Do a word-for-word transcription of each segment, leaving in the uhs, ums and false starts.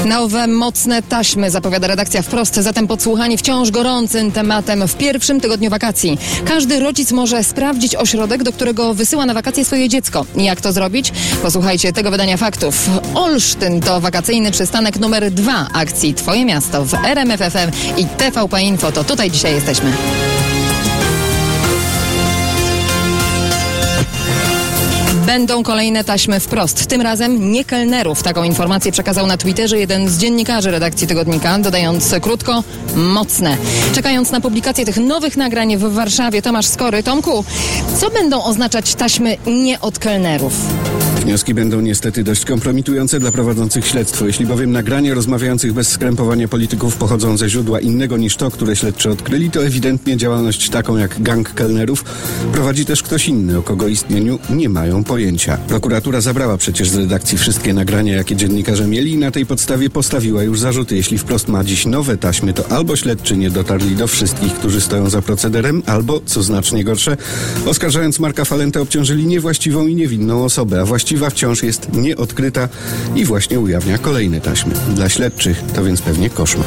Nowe, mocne taśmy zapowiada redakcja Wprost, zatem podsłuchani wciąż gorącym tematem w pierwszym tygodniu wakacji. Każdy rodzic może sprawdzić ośrodek, do którego wysyła na wakacje swoje dziecko. Jak to zrobić? Posłuchajcie tego wydania faktów. Olsztyn to wakacyjny przystanek numer dwa akcji Twoje miasto w R M F F M i T V P Info. To tutaj dzisiaj jesteśmy. Będą kolejne taśmy wprost. Tym razem nie kelnerów. Taką informację przekazał na Twitterze jeden z dziennikarzy redakcji tygodnika, dodając krótko, mocne. Czekając na publikację tych nowych nagrań w Warszawie, Tomasz Skory. Tomku, co będą oznaczać taśmy nie od kelnerów? Wnioski będą niestety dość kompromitujące dla prowadzących śledztwo. Jeśli bowiem nagrania rozmawiających bez skrępowania polityków pochodzą ze źródła innego niż to, które śledczy odkryli, to ewidentnie działalność taką jak gang kelnerów prowadzi też ktoś inny, o kogo istnieniu nie mają pojęcia. Prokuratura zabrała przecież z redakcji wszystkie nagrania, jakie dziennikarze mieli i na tej podstawie postawiła już zarzuty. Jeśli Wprost ma dziś nowe taśmy, to albo śledczy nie dotarli do wszystkich, którzy stoją za procederem, albo, co znacznie gorsze, oskarżając Marka Falentę, obciążyli niewłaściwą i niewinną osobę, a właściwie wciąż jest nieodkryta i właśnie ujawnia kolejne taśmy. Dla śledczych to więc pewnie koszmar.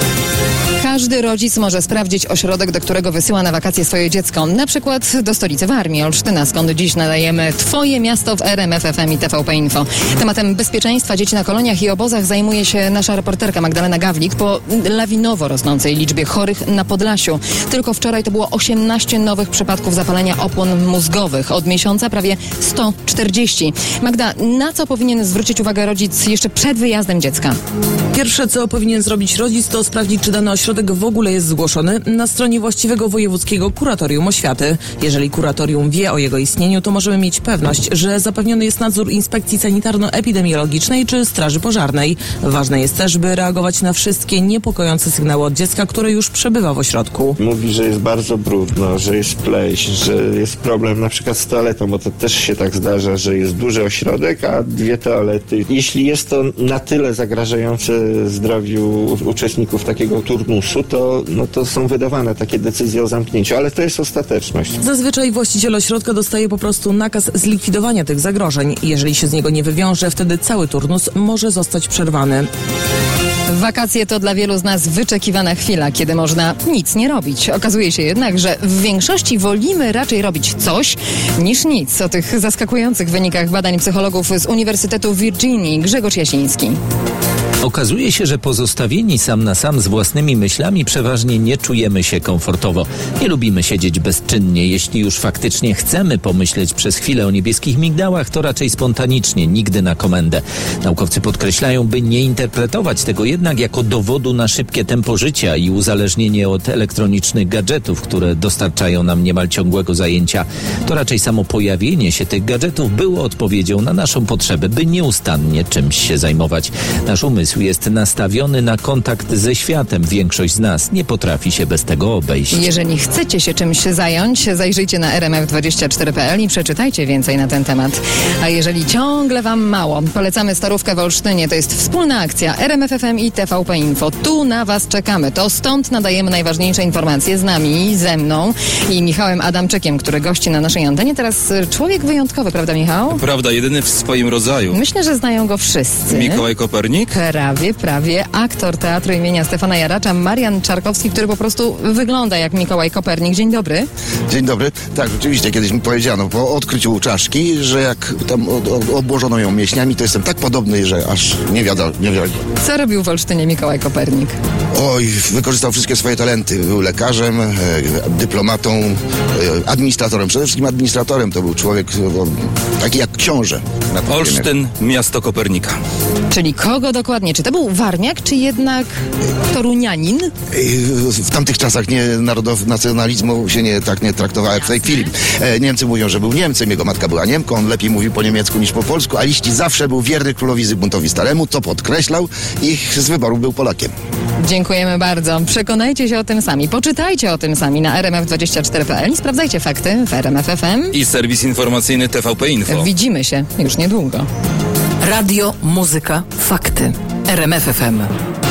Każdy rodzic może sprawdzić ośrodek, do którego wysyła na wakacje swoje dziecko. Na przykład do stolicy Warmii, Olsztyna, skąd dziś nadajemy Twoje miasto w R M F F M i T V P Info. Tematem bezpieczeństwa dzieci na koloniach i obozach zajmuje się nasza reporterka Magdalena Gawlik po lawinowo rosnącej liczbie chorych na Podlasiu. Tylko wczoraj to było osiemnaście nowych przypadków zapalenia opon mózgowych. Od miesiąca prawie sto czterdzieści. Magda, na co powinien zwrócić uwagę rodzic jeszcze przed wyjazdem dziecka? Pierwsze, co powinien zrobić rodzic, to sprawdzić, czy dany ośrodek w ogóle jest zgłoszony na stronie właściwego wojewódzkiego kuratorium oświaty. Jeżeli kuratorium wie o jego istnieniu, to możemy mieć pewność, że zapewniony jest nadzór Inspekcji Sanitarno-Epidemiologicznej czy Straży Pożarnej. Ważne jest też, by reagować na wszystkie niepokojące sygnały od dziecka, które już przebywa w ośrodku. Mówi, że jest bardzo brudno, że jest pleśń, że jest problem na przykład z toaletą, bo to też się tak zdarza, że jest duży ośrodek, a dwie toalety. Jeśli jest to na tyle zagrażające zdrowiu uczestników takiego turnusu, to, no to są wydawane takie decyzje o zamknięciu, ale to jest ostateczność. Zazwyczaj właściciel ośrodka dostaje po prostu nakaz zlikwidowania tych zagrożeń. Jeżeli się z niego nie wywiąże, wtedy cały turnus może zostać przerwany. Wakacje to dla wielu z nas wyczekiwana chwila, kiedy można nic nie robić. Okazuje się jednak, że w większości wolimy raczej robić coś niż nic. O tych zaskakujących wynikach badań psychologów z Uniwersytetu w Virginii Grzegorz Jasiński. Okazuje się, że pozostawieni sam na sam z własnymi myślami przeważnie nie czujemy się komfortowo. Nie lubimy siedzieć bezczynnie. Jeśli już faktycznie chcemy pomyśleć przez chwilę o niebieskich migdałach, to raczej spontanicznie, nigdy na komendę. Naukowcy podkreślają, by nie interpretować tego jednak jako dowodu na szybkie tempo życia i uzależnienie od elektronicznych gadżetów, które dostarczają nam niemal ciągłego zajęcia. To raczej samo pojawienie się tych gadżetów było odpowiedzią na naszą potrzebę, by nieustannie czymś się zajmować. Nasz umysł jest nastawiony na kontakt ze światem. Większość z nas nie potrafi się bez tego obejść. Jeżeli chcecie się czymś zająć, zajrzyjcie na R M F dwadzieścia cztery kropka p l i przeczytajcie więcej na ten temat. A jeżeli ciągle Wam mało, polecamy Starówkę w Olsztynie. To jest wspólna akcja R M F F M i T V P Info. Tu na Was czekamy. To stąd nadajemy najważniejsze informacje z nami, ze mną i Michałem Adamczykiem, który gości na naszej antenie. Teraz człowiek wyjątkowy, prawda, Michał? Prawda, jedyny w swoim rodzaju. Myślę, że znają go wszyscy. Mikołaj Kopernik? Prawie, prawie. Aktor Teatru imienia Stefana Jaracza, Marian Czarkowski, który po prostu wygląda jak Mikołaj Kopernik. Dzień dobry. Dzień dobry. Tak, rzeczywiście, kiedyś mi powiedziano po odkryciu czaszki, że jak tam obłożono ją mięśniami, to jestem tak podobny, że aż nie wiadomo. Nie wiadomo. Co robił w Olsztynie Mikołaj Kopernik? Oj, wykorzystał wszystkie swoje talenty. Był lekarzem, e, dyplomatą, e, administratorem. Przede wszystkim administratorem. To był człowiek e, taki jak książę. Olsztyn, miasto Kopernika. Czyli kogo dokładnie? Czy to był Warmiak, czy jednak Torunianin? W tamtych czasach nie narodow, nacjonalizmu się nie, tak nie traktowało jak w tej chwili. E, Niemcy mówią, że był Niemcem, jego matka była Niemką, on lepiej mówił po niemiecku niż po polsku, a liści zawsze był wierny królowi Zygmuntowi Staremu, to podkreślał i z wyboru był Polakiem. Dziękujemy bardzo. Przekonajcie się o tym sami. Poczytajcie o tym sami na R M F dwadzieścia cztery kropka p l i sprawdzajcie fakty w R M F F M. I serwis informacyjny T V P Info. Widzimy się już niedługo. Radio, muzyka, fakty. R M F F M.